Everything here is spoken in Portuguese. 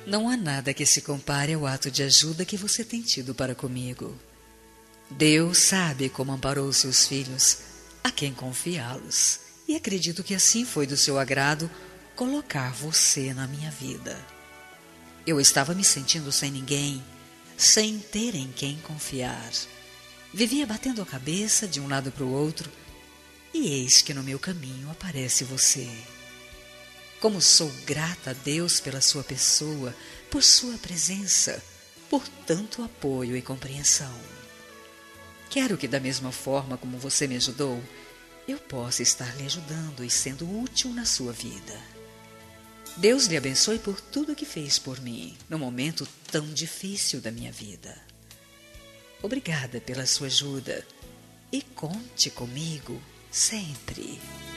Não há nada que se compare ao ato de ajuda que você tem tido para comigo. Deus sabe como amparou seus filhos, a quem confiá-los, e acredito que assim foi do seu agrado colocar você na minha vida. Eu estava me sentindo sem ninguém, sem ter em quem confiar. Vivia batendo a cabeça de um lado para o outro, e eis que no meu caminho aparece você. Como sou grata a Deus pela sua pessoa, por sua presença, por tanto apoio e compreensão. Quero que da mesma forma como você me ajudou, eu possa estar lhe ajudando e sendo útil na sua vida. Deus lhe abençoe por tudo que fez por mim, no momento tão difícil da minha vida. Obrigada pela sua ajuda e conte comigo sempre.